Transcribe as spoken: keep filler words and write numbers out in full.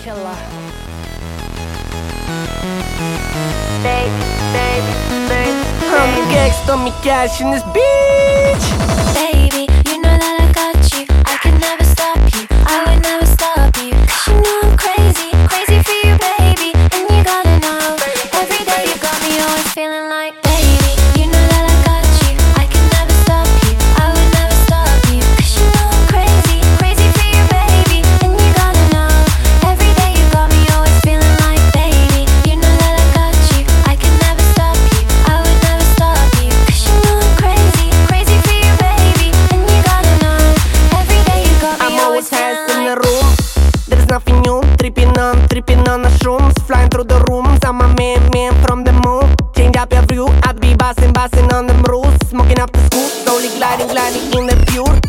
Killer. Baby, baby, baby, I'm the gangsta, me cash in this bitch. baby, you know that I got you. I can never stop you. I would never stop you. 'Cause you know I'm crazy, crazy for you, baby. And you gotta know, every day you got me always feeling like, baby, you know that I got you. I can never stop you. I would never stop you. 'Cause you know I'm crazy, crazy for you, baby. And you gotta know, every day you got me always feeling like, baby, you know that I got you. I can never stop you. I would never stop you. 'Cause you know I'm crazy, crazy for you, baby. And you gotta know, every day you got me I'm always always hands feeling in the like. room. There's nothing new, tripping on, tripping on the shrooms. Flying through the rooms, I'm a man, man from the moon. Change up your view, I'd be bossing, bossing on the rules. Smoking up the scoop, slowly gliding, gliding in the pure.